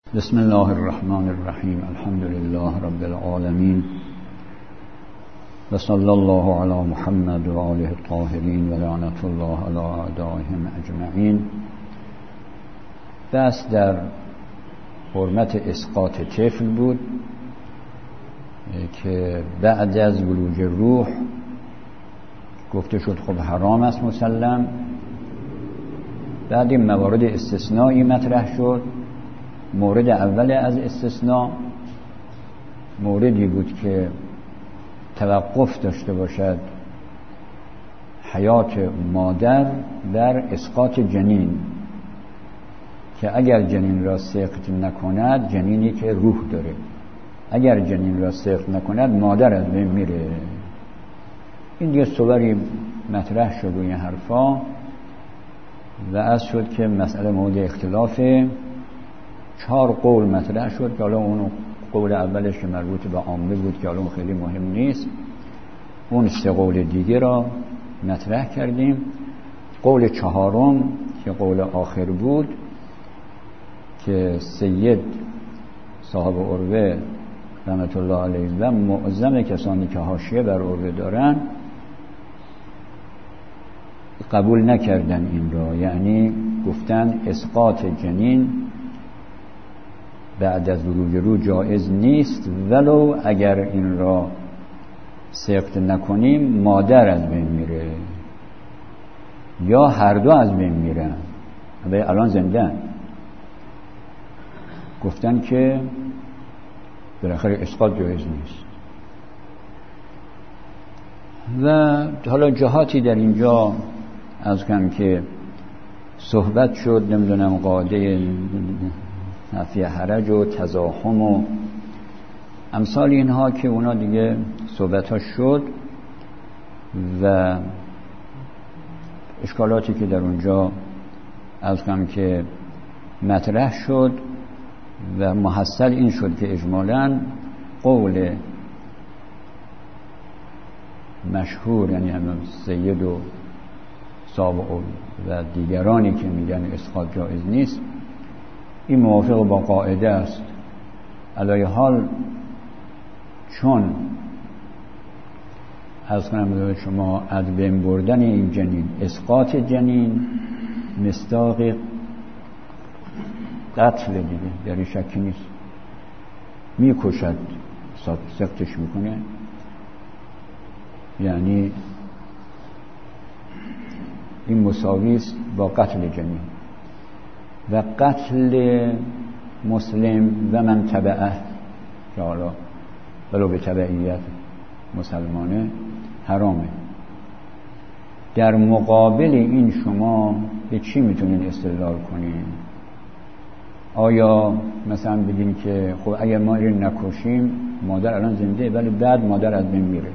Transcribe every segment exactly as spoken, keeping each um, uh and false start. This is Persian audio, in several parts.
بسم الله الرحمن الرحیم. الحمد لله رب العالمین و صلی الله علی محمد و آله الطاهرین و لعنت الله علی اعدائهم اجمعین. دست در حرمت اسقاط طفل بود که بعد از بلوغ روح گفته شد خب حرام است مسلم. بعد این موارد استثنایی مطرح شد. مورد اول از استثناء موردی بود که توقف داشته باشد حیات مادر در اسقاط جنین، که اگر جنین را سقط نکند، جنینی که روح داره، اگر جنین را سقط نکند مادر از بین میره. این دیگه صوری مطرح شد و این حرفا و از شد که مسئله مورد اختلافه. چهار قول مطرح شد که حالا اون قول اولش که مربوط به عامه بود که حالا اون خیلی مهم نیست، اون سه قول دیگه را مطرح کردیم. قول چهارم که قول آخر بود که سید صاحب عروه رحمت الله علیه و معظم کسانی که حاشیه بر عروه دارن قبول نکردن این را، یعنی گفتن اسقاط جنین بعد از بلوغ روح جایز نیست، ولو اگر این را سقط نکنیم مادر از بین میره یا هر دو از بین میرن. الان زنده گفتن که بالاخره اسقاط جایز نیست. و حالا جهاتی در اینجا از کم که صحبت شد، نمیدونم قاعده نفی حرج و تزاحم و امثال اینها که اونا دیگه صحبت ها شد و اشکالاتی که در اونجا از کم که مطرح شد و محصل این شد که اجمالاً قول مشهور، یعنی همون سید و صاحب و دیگرانی که میگن اسقاط جایز نیست، این موافق با قاعده است. علی حال چون از کنم شما از بین بردن این جنین، اسقاط جنین مصداق قتل دیگه، در شکی نیست، میکشد، سقطش میکنه، یعنی این مساوی است با قتل جنین. و قتل مسلم و من تبعه که حالا ولو به تبعیت مسلمانه حرامه. در مقابل این شما به چی میتونین استدلال کنین؟ آیا مثلا بگین که خب اگر ما این نکشیم مادر الان زنده ولی بعد مادر از بین میره،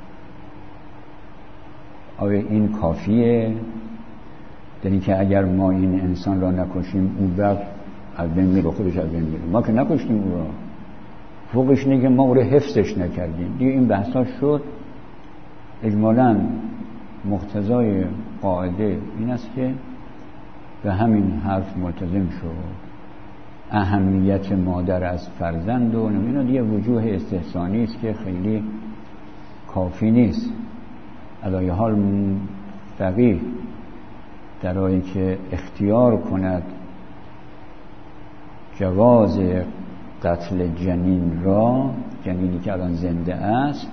آیا این کافیه؟ یعنی که اگر ما این انسان را نکشیم اون وقت از بین میره، خودش از بین میره. ما که نکشتیم او را، فوقش اینه که ما او را حفظش نکردیم. دیگه این بحثا شد. اجمالاً مقتضای قاعده این است که به همین حرف ملتزم شد. اهمیت مادر از فرزند و اینا دیگه وجوه استحسانی است که خیلی کافی نیست. علی حال فقیه در حالی که اختیار کند جواز قتل جنین را، جنینی که الان زنده است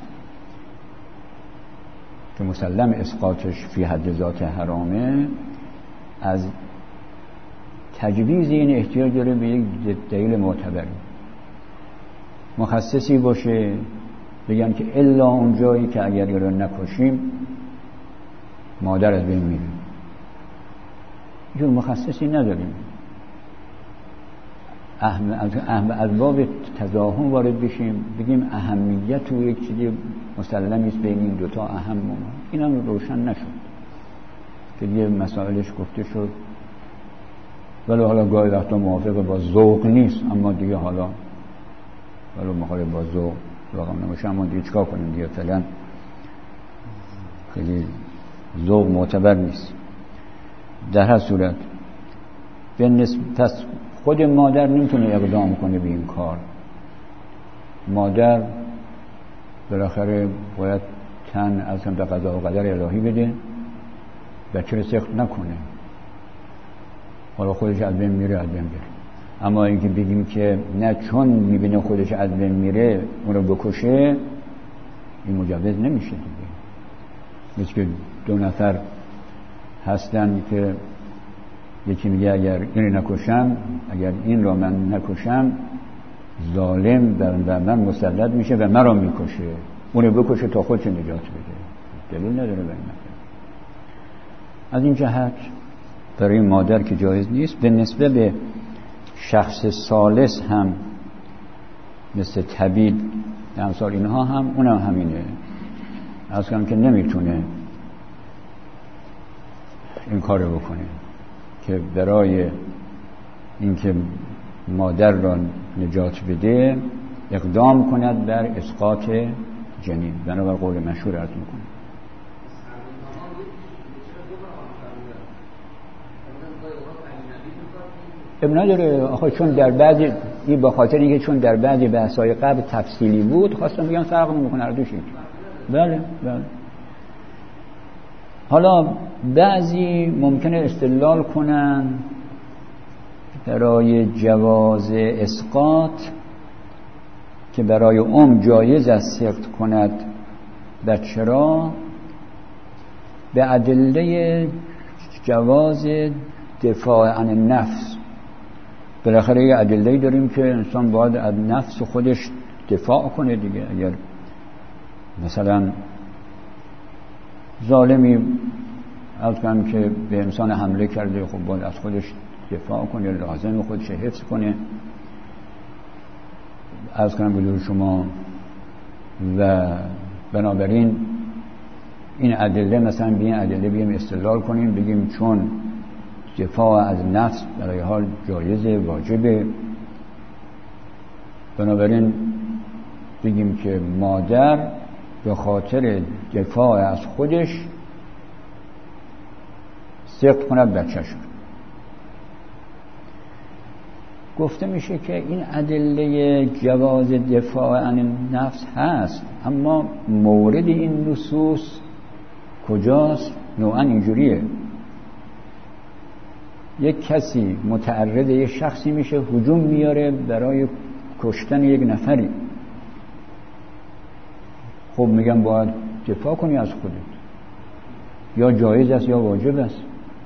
که مسلم اسقاطش فی حد ذات حرامه، از تجویز این احتیاج داره به یک دلیل معتبری مخصصی باشه، بگن که الا اون جایی که اگر یه را نکشیم مادر از بین میره. جور مخصصی نداریم. اهم اهم از باب تزاحم وارد بشیم بگیم اهمیت و یک چیزی مسلمی است بین این دوتا اهم، این هم روشن نشد که دیگه مسائلش گفته شد. ولی حالا گاهی وقتا موافق با ذوق نیست، اما دیگه حالا ولی مخالف با ذوق رقم نمیشه، اما دیگه چیکار کنیم دیگه، فعلا خیلی ذوق معتبر نیست. در هر صورت به نسبت خود مادر نمیتونه اقدام کنه به این کار. مادر بالاخره باید تن از هم به قضا و قدر الهی بده، بچه رو سخت نکنه، حالا خودش از بین میره از بین میره. اما اینکه بگیم که نه چون میبینه خودش از بین میره اون رو بکشه، این مجوز نمیشه دیگه. مثل که دو نفر هستن که یکی میگه اگر این رو نکشم، اگر این رو من نکشم ظالم بر من مسلط میشه و مرا میکشه، اون رو بکشه تا خودش نجات بده. دلیل نداره به این. از این جهت برای مادر که جایز نیست، به نسبت به شخص ثالث هم مثل طبیب امثال اینها هم اونم هم همینه. از کنم که نمیتونه این کار رو بکنه که برای اینکه مادر را نجات بده اقدام کند بر اسقاط جنین. بنابر قول مشهور عرض میکنه. اب نداره آخه، چون در بعضی این به خاطر اینکه چون در بعضی بحث‌های قبل تفصیلی بود خواستم بگم فرق نمی‌کنه هر دوشی. بله بله. حالا بعضی ممکنه استدلال کنن برای جواز اسقاط که برای ام جایز است سقط کند بچه را به ادله جواز دفاع عن النفس. بالاخره یه ادله‌ای داریم که انسان باید از نفس خودش دفاع کنه دیگه. اگر مثلا ظالمی از کنم که به انسان حمله کرده، خب باید از خودش دفاع کنه، لازم خودش حفظ کنه. از کنم بدون شما و بنابراین این ادله مثلا به این ادله بیم استدلال کنیم بگیم چون دفاع از نفس برای حال جایزه، واجبه، بنابراین بگیم که مادر به خاطر دفاع از خودش سقط کند بچه‌ش. گفته میشه که این ادله جواز دفاع عن نفس هست، اما مورد این نصوص کجاست؟ نوعا اینجوریه: یک کسی متعرض یک شخصی میشه، هجوم میاره برای کشتن یک نفری، خب میگم باید دفاع کنی از خودت، یا جایز است یا واجب است.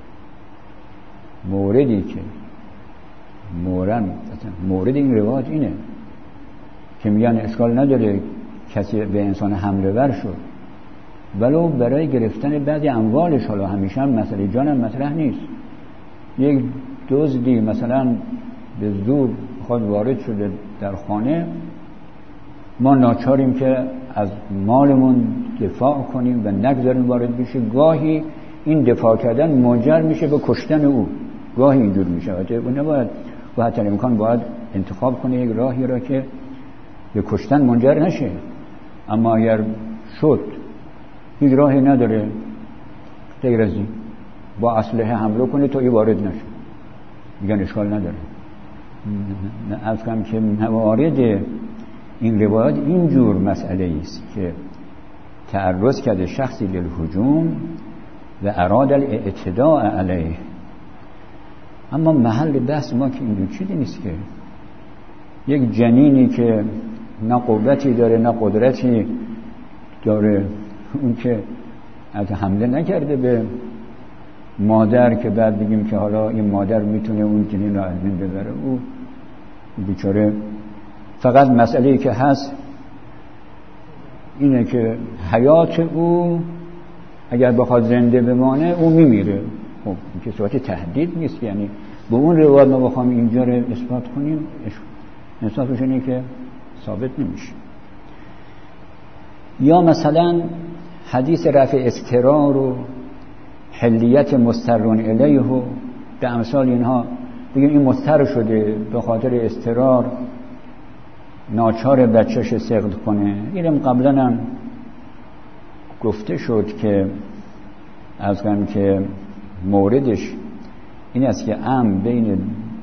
موردی که مورد مورد این روایت اینه که میگن اشکال نداره کسی به انسان حمله ور شد ولو برای گرفتن بعضی اموالش، حالا همیشه هم مسئله جان هم مطرح نیست. یک دزدی مثلا به زور خود وارد شده در خانه، ما ناچاریم که از مالمون دفاع کنیم و نگذاریم وارد بشه. گاهی این دفاع کردن منجر میشه به کشتن او، گاهی اینجور میشه. و نباید و حتی امکان باید انتخاب کنه یک راهی را که به کشتن منجر نشه. اما اگر شد هیچ راهی نداره غیر از این با اسلحه حمله کنه تا ای وارد نشه، میگن اشکال نداره. از کم که موارد این روایت اینجور مسئله است که تعرض کرده شخصی للهجوم و اراد الاعتداء علیه. اما محل بحث ما که اینجور چیزی نیست که یک جنینی که نه قوتی داره نه قدرتی داره، اون که از حمله نکرده به مادر که بعد بگیم که حالا این مادر میتونه اون جنین را از بین ببره، او بیچاره فقط مسئله‌ای که هست اینه که حیات او اگر بخواد زنده بمانه او میمیره. خب این که صورت تهدید نیست، یعنی به اون روایت ما بخوام اینجا رو اثبات کنیم انصافش اینه که ثابت نمیشه. یا مثلا حدیث رفع اضطرار و حلیت مضطرون الیه و به امثال اینها بگیم این مضطر شده به خاطر اضطرار ناچار بچه‌ش سقط کنه. اینم قبلا هم گفته شد که از کنم که موردش این است که ام بین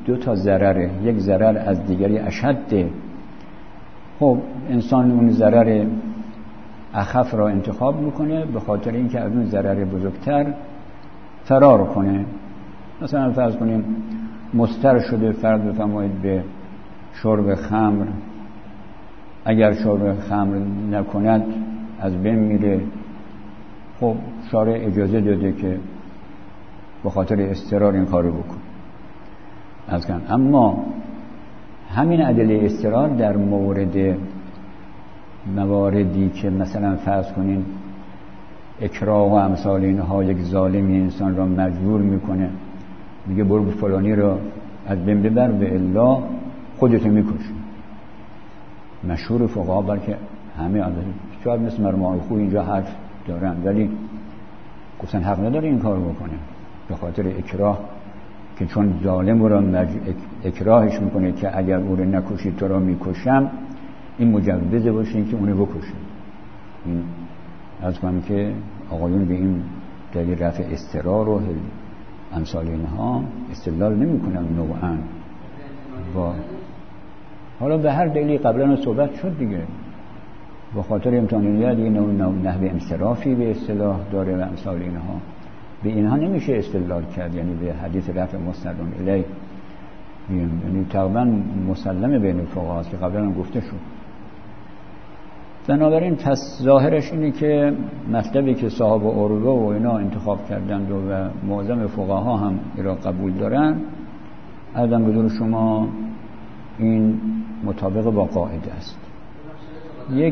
دو تا ضرره، یک ضرر از دیگری اشده. خب انسان اون ضرر اخف را انتخاب میکنه به خاطر اینکه از اون ضرر بزرگتر فرار کنه. مثلا فرض کنیم مضطر شده فرض بفرمایید به شرب خمر، اگر شرب خمر نکند از بین میره. خب شارع اجازه داده که به خاطر اضطرار این کارو بکن از کن. اما همین ادله اضطرار در مورد مواردی که مثلا فرض کنین اکراه و امثال اینها، یک ظالمی انسان را مجبور میکنه میگه برو فلانی را از بین ببر و الا خودتو میکشی. مشهور فقها بلکه همه عادت شاید مثل مرمای خوب اینجا حرف دارن ولی گفتن حق نداره این کارو بکنه به خاطر اکراه، که چون ظالم را مج... اکراهش میکنه که اگر او رو نکشید تو را میکشم، این مجوزه باشه که اونو بکشه. این از کنم که آقایون به این دلیل رفع اضطرار و امثال اینها استدلال نمی کنن نوعاً. و حالا به هر دلیلی قبلا صحبت شد دیگه، به خاطر امتحانیت دیگه نحوه انصرافی به اصطلاح داره و امثال اینها. به اینها نمیشه استدلال کرد، یعنی به حدیث رفع مستدون الی، یعنی تقریبا مسلم بین فقها است که قبلا هم گفته شد. بنابراین پس ظاهرش اینه که مطلبی که صاحب اروبا و اینا انتخاب کردند و معظم فقها هم ایرا قبول دارن، عرضم به حضور شما این مطابق با قاعده است. یک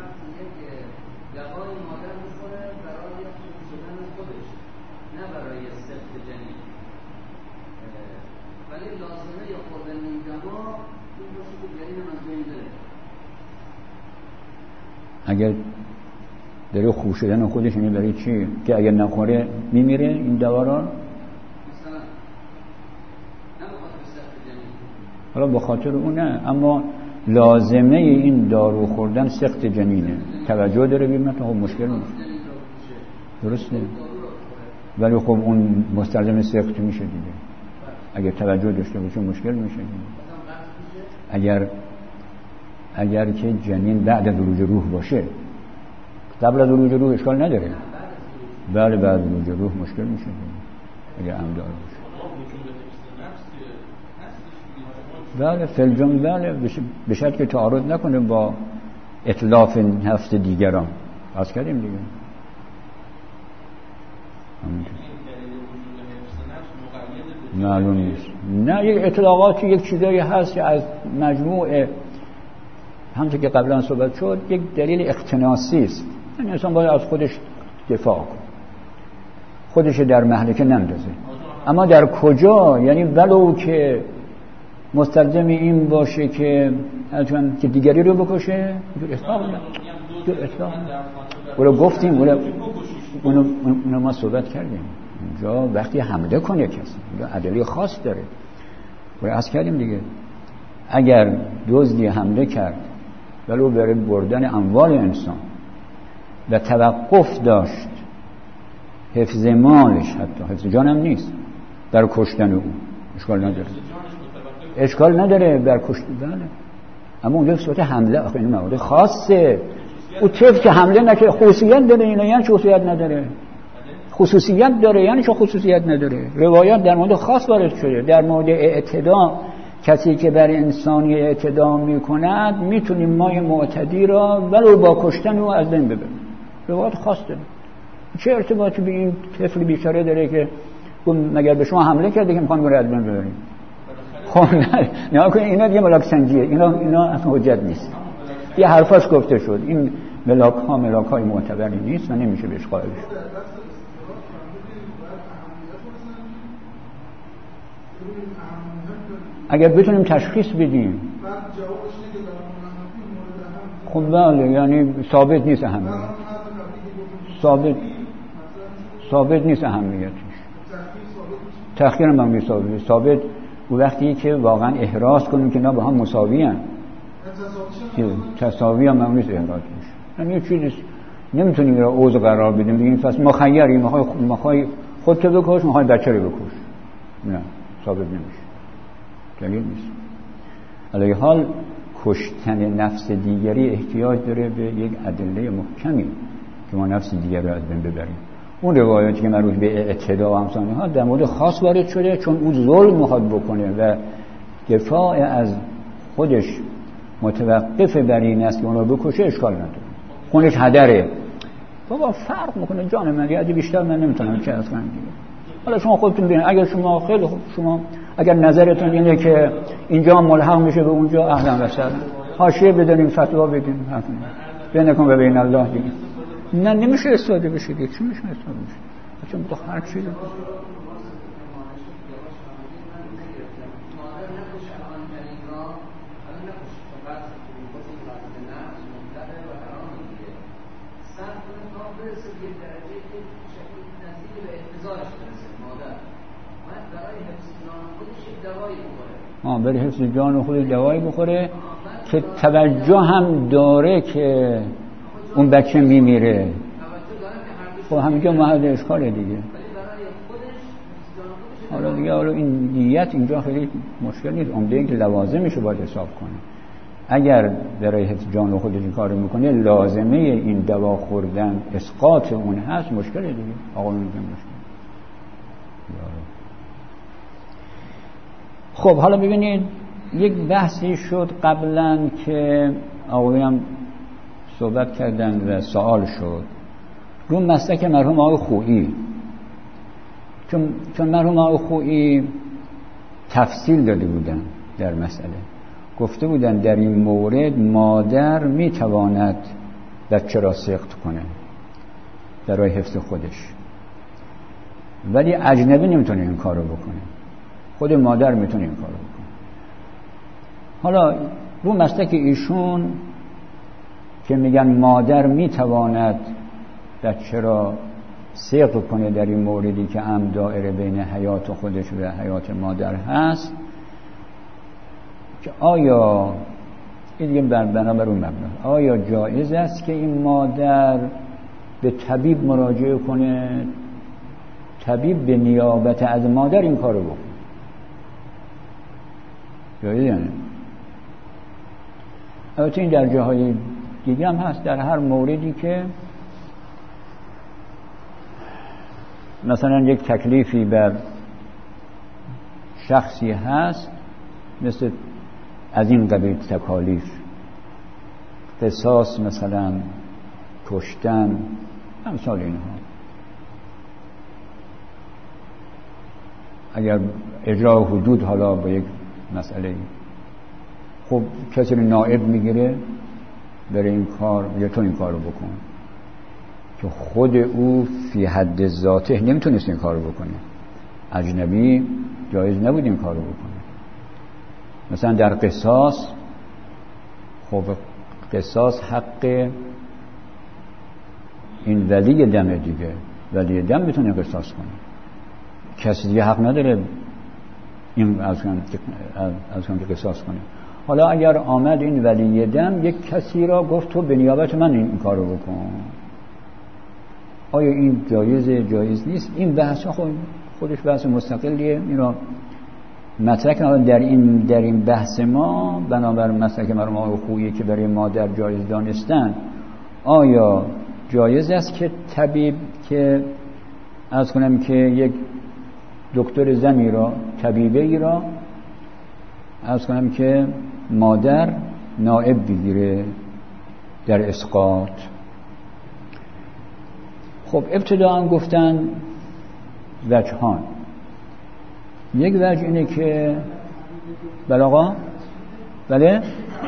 اگر داره خوب شدن خودش، یعنی برای چی؟ که اگر نخوره میمیره این دوا را؟ حالا به خاطر اون نه، اما لازمه این دارو خوردن سقط جنینه. توجه داره ببینم تا خب مشکل نیست. درسته؟ ولی خب اون مستلزم سقط میشه دیگه. اگر توجه داشته باشه مشکل میشه دیگه. اگر اگر که جنین بعد از ورود روح باشه، قبل از ورود روح اشکال نداره. بله بعد از ورود روح مشکل میشه اگر عمدار باشه. بله فلجم بله به شرط که تعارض نکنه با اتلاف نفس دیگران. از کردیم دیگه. معلوم نیست. نه یک اطلاقاتی یک چیزایی هست که از مجموعه همونطور که قبلا صحبت شد یک دلیل اقتناصی است. یعنی انسان باید از خودش دفاع کنه، خودش در مهلکه نندازه. اما در کجا؟ یعنی ولو که مستلزم این باشه که چون که دیگری رو بکشه، دور اطلاق نه دور اطلاق اونو گفتیم، اونو, اونو, اونو ما صحبت کردیم. اونجا وقتی حمله کنه کسی اونجا ادله خاص داره و از کردیم دیگه. اگر دزدی حمله کرد ولو برای بردن اموال انسان و توقف داشت حفظ مالش، حتی حفظ جانم نیست، در کشتن او اشکال نداره، اشکال نداره بر کشتن. بله اما اونجا صورت حمله آخه این موارد خاصه. او طفل که حمله نکنه خصوصیت داره، اینا یعنی چه خصوصیت نداره؟ خصوصیت داره یعنی چه خصوصیت نداره؟ روایات در مورد خاص وارد شده. در مورد اعتداء، کسی که بر انسانی اعتداء میکند میتونیم مای معتدی را ولو با کشتن او از بین ببریم. روایات خاص داره. چه ارتباطی به این طفل بیچاره داره که مگر به شما حمله کرده که میخوان برای از بین ببریم؟ خب نه نه کنید اینا دیگه ملاک سنجیه، اینا اینا اصلا حجت نیست. یه حرفاش گفته شد. این ملاک ها ملاک های معتبری نیست و نمیشه بهش قائل شد. اگر بتونیم تشخیص بدیم خب بله، یعنی ثابت نیست اهمیت، ثابت ثابت نیست اهمیتش. تأخیر هم هم ثابت ثابت و وقتی که واقعا احراز کنیم که اینا با هم مساوی ان، تساوی هم هم نیست احراز میشه. یعنی یه چیزی نمیتونیم را اوضاع قرار بدیم بگیم پس مخیری میخوای خودت بکش، میخوای بچه رو بکش. نه ثابت نمیشه. دلیل نیست. علی حال کشتن نفس دیگری احتیاج داره به یک ادله محکمی که ما نفس دیگر رو از بین ببریم. اون روایاتی که مربوط به اعتدا و امثال ها در مورد خاص وارد شده، چون اون ظلم میخواد بکنه و دفاع از خودش متوقف بر این است که اون رو بکشه، اشکال نداره، خونش هدره. بابا فرق میکنه جان من، یه بیشتر من نمیتونم چه از کنم دیگه. حالا شما خودتون ببینید، اگر شما خیلی خوب، شما اگر نظرتون اینه که اینجا ملحق میشه به اونجا، اهلا و سهلا، حاشیه بدونیم، فتوا بدیم، بینکم و بین الله دیگه. نه نمیشه استفاده بشه دیگه. چی میشه استفاده بشه؟ چون تو هر چیزی آه برای حفظ جان و خودش دوایی بخوره که توجه هم داره که اون بچه میمیره. خب همینجا محل اشکاله دیگه. حالا دیگه حالا این نیت اینجا خیلی مشکل نیست، عمده این که لوازمشو باید حساب کنه. اگر برای حفظ جان و خودش این کار میکنه، لازمه این دوا خوردن اسقاط اون هست، مشکله دیگه. آقا میگه مشکل. خب حالا ببینید، یک بحثی شد قبلا که آقایان صحبت کردن و سوال شد رو مسلک مرحوم آقای خویی، چون چون مرحوم آقای خویی تفصیل داده بودن در مسئله، گفته بودن در این مورد مادر میتواند بچه را سقط کنه برای حفظ خودش، ولی اجنبی نمیتونه این کارو بکنه، خود مادر میتونه این کارو بکنه. حالا رو مسلک ایشون که میگن مادر میتواند بچه را سقط کنه در این موردی که هم دائره بین حیات خودش و حیات مادر هست، که آیا این دیگه بنابر اون مبنا، آیا جایز است که این مادر به طبیب مراجعه کنه، طبیب به نیابت از مادر این کارو بکنه؟ جایز یعنی البته این در جاهای دیگه هم هست، در هر موردی که مثلا یک تکلیفی بر شخصی هست، مثل از این قبیل تکالیف، قصاص مثلا، کشتن، امثال اینها، اگر اجرا حدود حالا با یک مسئله، خب کسی رو نائب میگیره برای این کار، یا تو این کار رو بکن، که خود او فی حد ذاته نمیتونست این کار رو بکنه، اجنبی جایز نبود این کار رو بکنه. مثلا در قصاص، خب قصاص حق این ولی دم دیگه، ولی دم میتونه قصاص کنه، کسی دیگه حق نداره این از کنم که قصاص کنه. حالا اگر آمد این ولی دم یک کسی را گفت تو به نیابت من این کار رو بکن، آیا این جایزه جایز نیست؟ این بحث خود خودش بحث مستقلیه، این را مطرح کنم. در این در این بحث ما بنابر مسلک مرحوم آقای خویی که برای مادر جایز دانستن، آیا جایز است که طبیب که از کنم که یک دکتر زنی را، طبیبه ای را از کنم که مادر نائب بگیره در اسقاط؟ خب ابتداء گفتن وجهان. یک وجه اینه که بله آقا، بله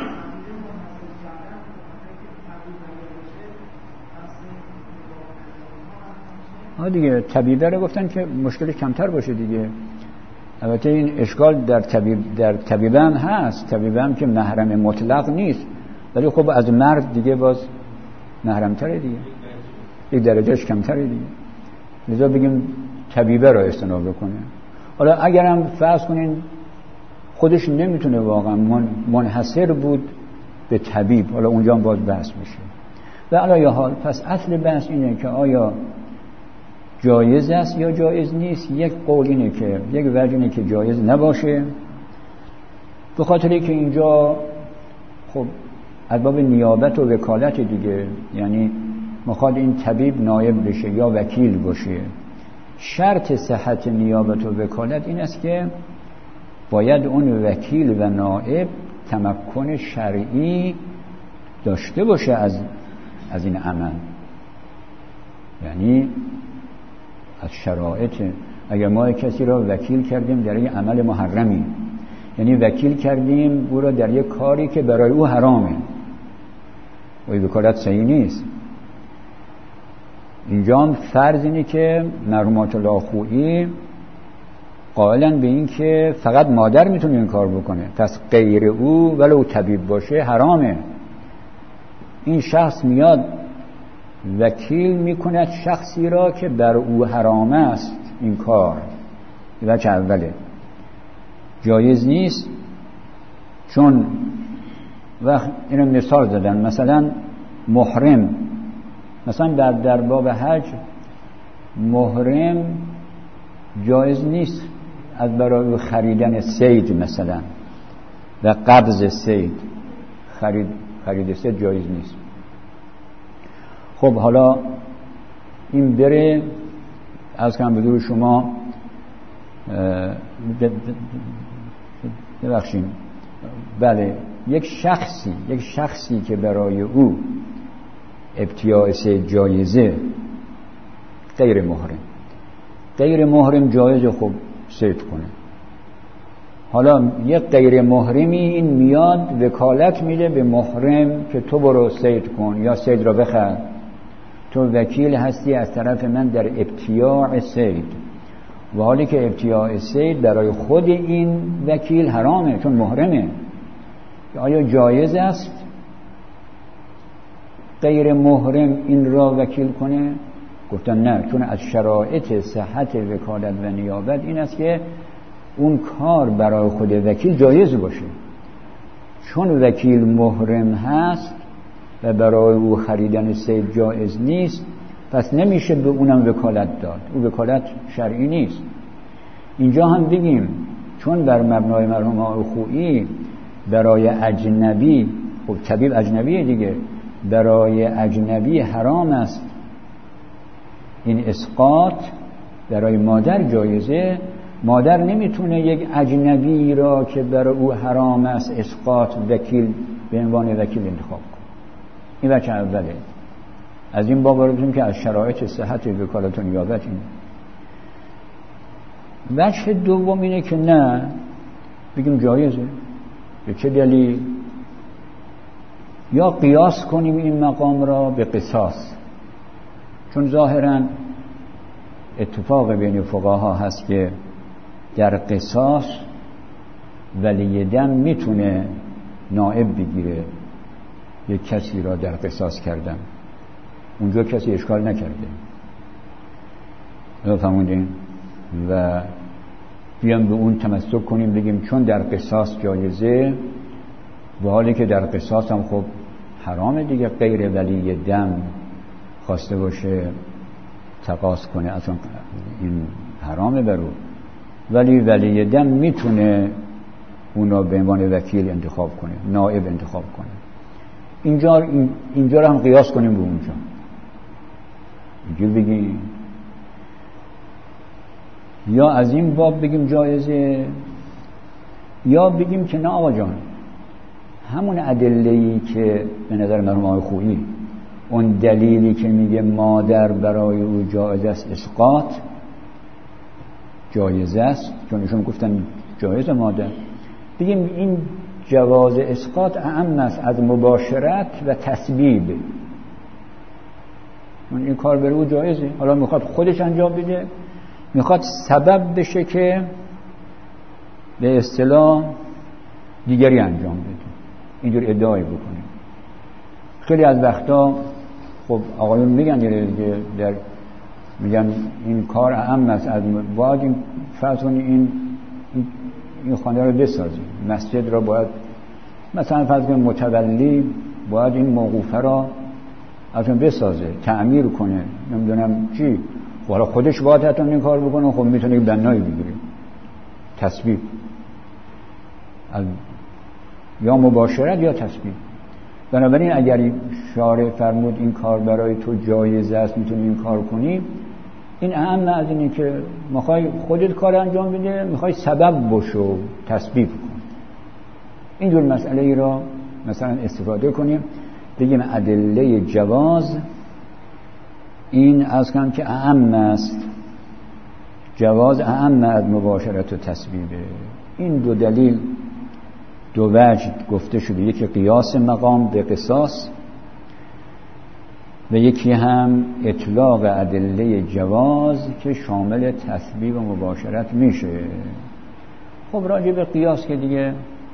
ها دیگه، طبیبه رو گفتن که مشکل کمتر باشه دیگه. البته این اشکال در طبیب در طبیبه هم هست، طبیبه هم که محرم مطلق نیست، ولی خب از مرد دیگه باز محرم تره دیگه، یک درجهش کمتره دیگه، لذا بگیم طبیبه رو استناب بکنه. حالا اگرم فرض کنین خودش نمیتونه واقعا منحصر بود به طبیب، حالا اونجا هم باز بحث میشه. و علی حال پس اصل بحث اینه که آیا جایز است یا جایز نیست. یک قول اینه که یک وجه اینه که جایز نباشه، به خاطر که اینجا خب از باب نیابت و وکالت دیگه، یعنی میخواد این طبیب نایب بشه یا وکیل باشه. شرط صحت نیابت و وکالت این است که باید اون وکیل و نایب تمکن شرعی داشته باشه از از این عمل. یعنی از شرایط، اگر ما کسی را وکیل کردیم در یک عمل محرمی، یعنی وکیل کردیم او را در یک کاری که برای او حرامه، و این وکالت صحیح نیست. اینجا هم فرض اینه که مرحومات الله خویی قائلن به این که فقط مادر میتونه این کار بکنه، پس غیر او ولو طبیب باشه حرامه. این شخص میاد وکیل میکند شخصی را که بر او حرام است این کار. این وجه اوله، جایز نیست. چون وقت اینو مثال زدن، مثلا محرم، مثلا در در باب حج محرم جایز نیست از برای خریدن صید مثلا و قبض صید، خرید خرید صید جایز نیست. خب حالا این بره از کم بدور شما ببخشیم، بله یک شخصی یک شخصی که برای او ابتیاع صید جایزه، غیر محرم غیر محرم جایزه خب صید کنه. حالا یک غیر محرمی این میاد وکالت میده به محرم که تو برو صید کن یا صید را بخر، تو وکیل هستی از طرف من در ابتیاع صید، و حالی که ابتیاع صید برای خود این وکیل حرامه چون محرمه. آیا جایز است غیر محرم این را وکیل کنه؟ گفتن نه، چون از شرایط صحت وکالت و نیابت این است که اون کار برای خود وکیل جایز باشه. چون وکیل محرم هست و برای او خریدن صید جایز نیست، پس نمیشه به اونم وکالت داد، او وکالت شرعی نیست. اینجا هم بگیم چون بر مبنای مرحوم آقای خویی برای اجنبی، خب طبیب اجنبیه دیگه، برای اجنبی حرام است این اسقاط، برای مادر جایزه. مادر نمیتونه یک اجنبی را که برای او حرام است اسقاط وکیل به عنوان وکیل انتخاب کنه. این بچه اوله. از این باب بگیم که از شرایط صحت وکالت و نیابت این. وجه دوم اینه که نه، بگیم جایزه. به چه دلیل؟ یا قیاس کنیم این مقام را به قصاص، چون ظاهراً اتفاق بین فقها هست که در قصاص ولی دم میتونه نائب بگیره یک کسی را در قصاص کردن، اونجا کسی اشکال نکرده. فهموندین؟ و بیام به اون تمسک کنیم بگیم چون در قصاص جایزه، و حالی که در قصاص هم خب حرامه دیگه، غیر ولی دم خواسته باشه تقاص کنه اصلا این حرامه برو، ولی ولی دم میتونه اونا به عنوان وکیل انتخاب کنه، نائب انتخاب کنه. اینجا اینجا رو هم قیاس کنیم به اونجا، اینجا بگیم یا از این باب بگیم جایزه، یا بگیم که نه آقا جان، همون ادله‌ای که به نظر مرحوم آقای خویی، اون دلیلی که میگه مادر برای او جایز است اسقاط جایز است، چون ایشون گفتن جایز مادر، بگیم این جواز اسقاط اعم است از مباشرت و تسبیب. من این کار برای او جایزه، حالا میخواد خودش انجام بده، میخواد سبب بشه که به اصطلاح دیگری انجام بده، اینجور ادعای بکنه. خیلی از وقتا خب آقایون میگن دیگه، در میگن این کار اهم است از باید این فرض کنی این این خانه رو بسازی، مسجد را باید مثلا فرض کنی متولی باید این موقوفه را اصلا بسازه، تعمیر کنه، نمیدونم چی، حالا خودش باید حتی این کار بکنه، خب میتونه بنایی بگیره، تسبیب. یا مباشرت یا تسبیح. بنابراین اگر شارع فرمود این کار برای تو جایز است، میتونی این کار کنی، این اهم از اینه که میخوای خودت کار انجام بده، میخوای سبب بشو تسبیح کن. اینجور مسئله ای را مثلا استفاده کنیم، بگیم ادله جواز این از کم که اهم است، جواز اهم از مباشرت و تسبیح. این دو دلیل دو وجه گفته شده، یکی قیاس مقام به قصاص و یکی هم اطلاق ادله جواز که شامل تسبیح و مباشرت میشه. خب راجع به قیاس که دیگه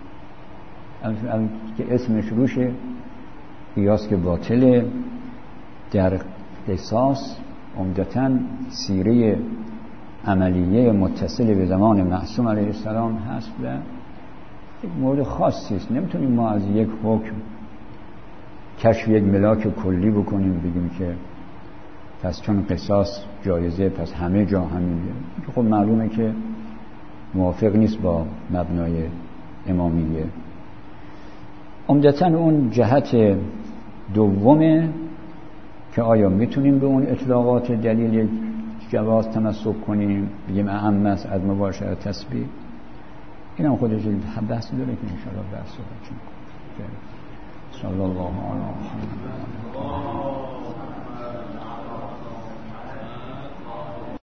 که اسمش روشه، قیاس که باطله در قصاص عمدتاً سیره عملیه متصل به زمان معصوم علیه السلام هست و یک مورد خاصی است. نمیتونیم ما از یک حکم کشف یک ملاک کلی بکنیم بگیم که پس چون قصاص جایزه پس همه جا همینه. خب معلومه که موافق نیست با مبنای امامیه. عمدتاً اون جهت دومه که آیا میتونیم به اون اطلاقات دلیل جواز تمسک کنیم، بگیم اهم است از مباشرت تسبیح. این هم خودش بحثی داره که انشاءالله بحث رو بچیم. صلی الله علیه و سلم.